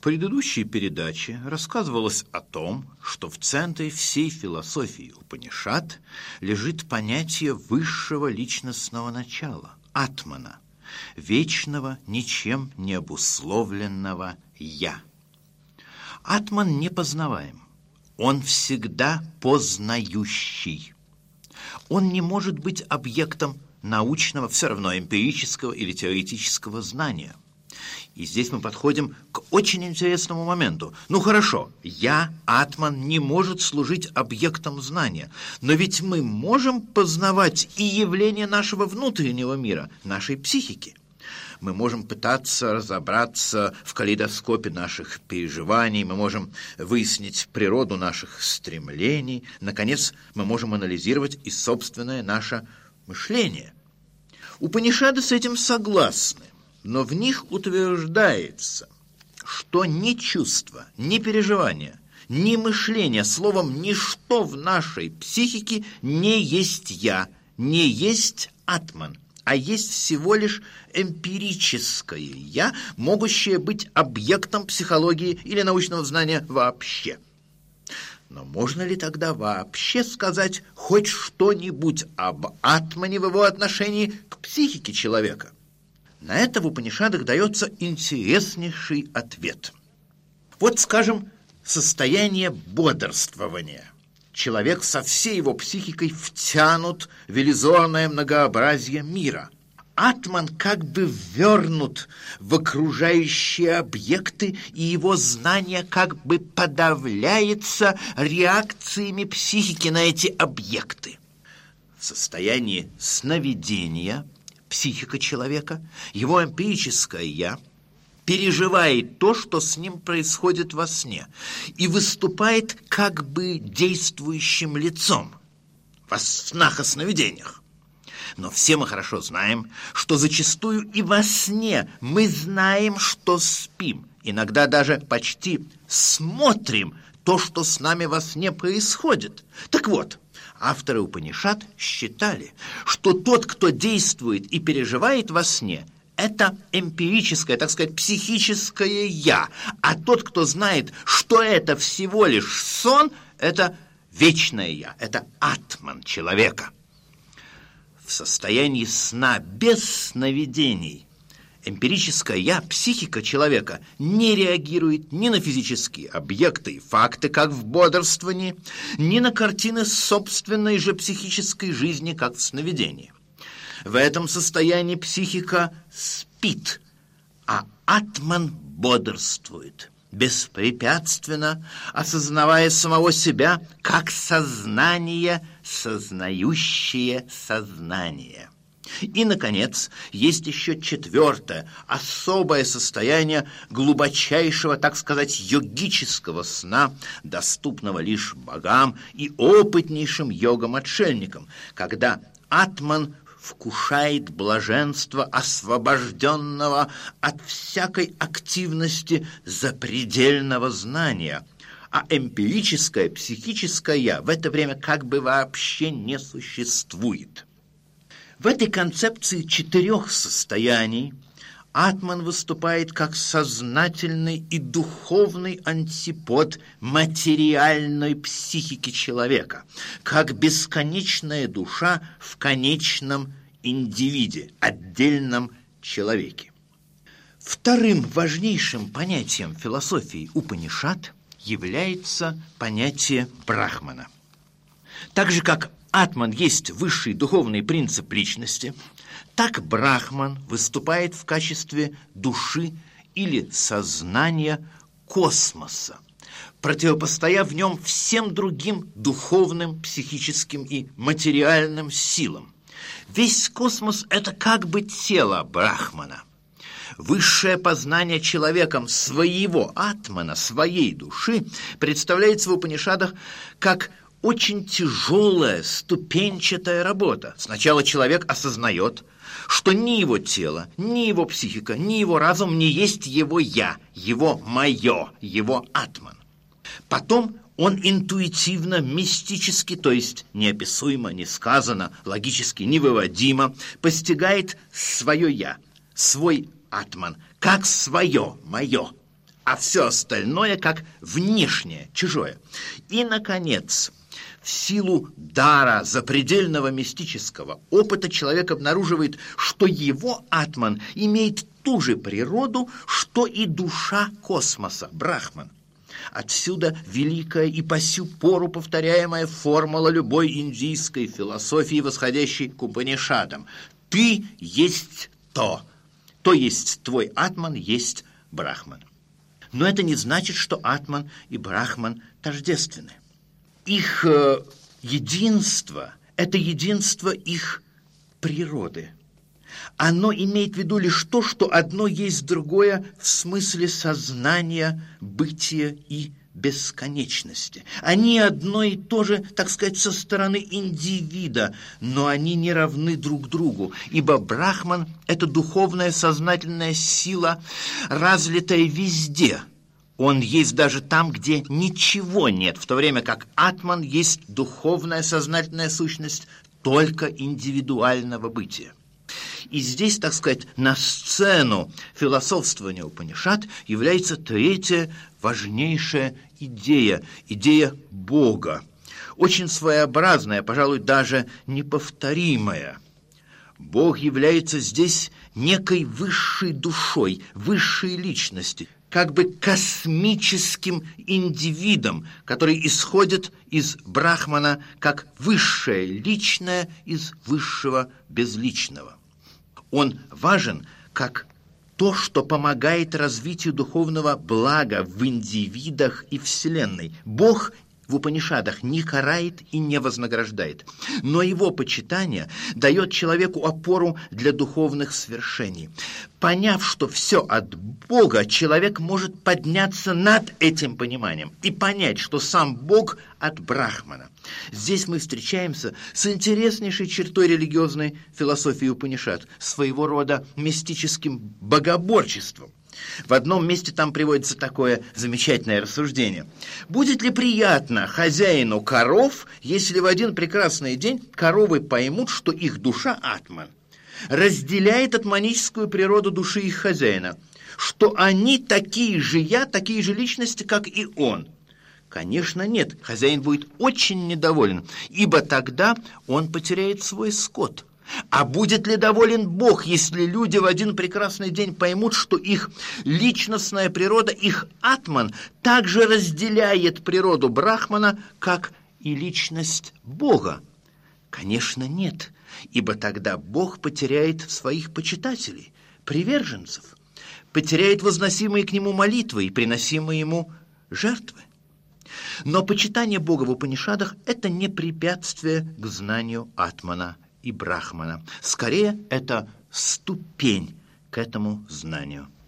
В предыдущей передаче рассказывалось о том, что в центре всей философии Упанишад лежит понятие высшего личностного начала – атмана, вечного, ничем не обусловленного «я». Атман непознаваем, он всегда познающий. Он не может быть объектом научного, все равно эмпирического или теоретического знания. И здесь мы подходим к очень интересному моменту. Ну хорошо, я, атман, не может служить объектом знания, но ведь мы можем познавать и явления нашего внутреннего мира, нашей психики. Мы можем пытаться разобраться в калейдоскопе наших переживаний, мы можем выяснить природу наших стремлений, наконец, мы можем анализировать и собственное наше мышление. Упанишады с этим согласны. Но в них утверждается, что ни чувства, ни переживания, ни мышление, словом, ничто в нашей психике не есть «я», не есть атман, а есть всего лишь эмпирическое «я», могущее быть объектом психологии или научного знания вообще. Но можно ли тогда вообще сказать хоть что-нибудь об атмане в его отношении к психике человека? На это в Упанишадах дается интереснейший ответ. Вот, скажем, состояние бодрствования. Человек со всей его психикой втянут в иллюзорное многообразие мира. Атман как бы ввернут в окружающие объекты, и его знание как бы подавляется реакциями психики на эти объекты. В состоянии сновидения психика человека, его эмпирическое «я» переживает то, что с ним происходит во сне, и выступает как бы действующим лицом во снах и сновидениях. Но все мы хорошо знаем, что зачастую и во сне мы знаем, что спим, иногда даже почти смотрим то, что с нами во сне происходит. Так вот, авторы Упанишад считали, что тот, кто действует и переживает во сне, это эмпирическое, так сказать, психическое «я», а тот, кто знает, что это всего лишь сон, это вечное «я», это атман человека. В состоянии сна без сновидений эмпирическое «я», психика человека, не реагирует ни на физические объекты и факты, как в бодрствовании, ни на картины собственной же психической жизни, как в сновидении. В этом состоянии психика спит, а атман бодрствует, беспрепятственно осознавая самого себя как сознание, сознающее сознание. И, наконец, есть еще четвертое, особое состояние глубочайшего, так сказать, йогического сна, доступного лишь богам и опытнейшим йогам-отшельникам, когда атман вкушает блаженство освобожденного от всякой активности запредельного знания, а эмпирическое, психическое «я» в это время как бы вообще не существует. В этой концепции 4 состояний атман выступает как сознательный и духовный антипод материальной психики человека, как бесконечная душа в конечном индивиде, отдельном человеке. Вторым важнейшим понятием философии Упанишад является понятие брахмана. Так же, как атман есть высший духовный принцип личности, так брахман выступает в качестве души или сознания космоса, противопостояв в нем всем другим духовным, психическим и материальным силам. Весь космос – это как бы тело брахмана. Высшее познание человеком своего атмана, своей души, представляется в Упанишадах как очень тяжелая, ступенчатая работа. Сначала человек осознает, что ни его тело, ни его психика, ни его разум не есть его «я», его «моё», его атман. Потом он интуитивно, мистически, то есть неописуемо, несказанно, логически невыводимо, постигает свое «я», свой атман, как свое, «моё». а все остальное как внешнее, чужое. И, наконец, в силу дара запредельного мистического опыта человек обнаруживает, что его атман имеет ту же природу, что и душа космоса, брахман. Отсюда великая и по сю пору повторяемая формула любой индийской философии, восходящей к Упанишадам. Ты есть то есть твой атман есть брахман. Но это не значит, что атман и брахман тождественны. Их единство – это единство их природы. Оно имеет в виду лишь то, что одно есть другое в смысле сознания, бытия и бесконечности. Они одно и то же, так сказать, со стороны индивида, но они не равны друг другу, ибо брахман – это духовная сознательная сила, разлитая везде. Он есть даже там, где ничего нет, в то время как атман есть духовная сознательная сущность только индивидуального бытия. И здесь, так сказать, на сцену философствования Упанишад является третья важнейшая идея – идея Бога. Очень своеобразная, пожалуй, даже неповторимая. Бог является здесь некой высшей душой, высшей личностью, как бы космическим индивидом, который исходит из брахмана как высшее личное из высшего безличного. Он важен как то, что помогает развитию духовного блага в индивидах и Вселенной. Бог в Упанишадах не карает и не вознаграждает, но его почитание дает человеку опору для духовных свершений. Поняв, что все от Бога, человек может подняться над этим пониманием и понять, что сам Бог от Брахмана. Здесь мы встречаемся с интереснейшей чертой религиозной философии Упанишад, своего рода мистическим богоборчеством. В одном месте там приводится такое замечательное рассуждение. Будет ли приятно хозяину коров, если в один прекрасный день коровы поймут, что их душа, атман, разделяет атманическую природу души их хозяина, что они такие же такие же личности, как и он? Конечно, нет. Хозяин будет очень недоволен, ибо тогда он потеряет свой скот. А будет ли доволен Бог, если люди в один прекрасный день поймут, что их личностная природа, их атман, также разделяет природу брахмана, как и личность Бога? Конечно, нет, ибо тогда Бог потеряет своих почитателей, приверженцев, потеряет возносимые к Нему молитвы и приносимые Ему жертвы. Но почитание Бога в Упанишадах – это не препятствие к знанию атмана и брахмана. Скорее, это ступень к этому знанию.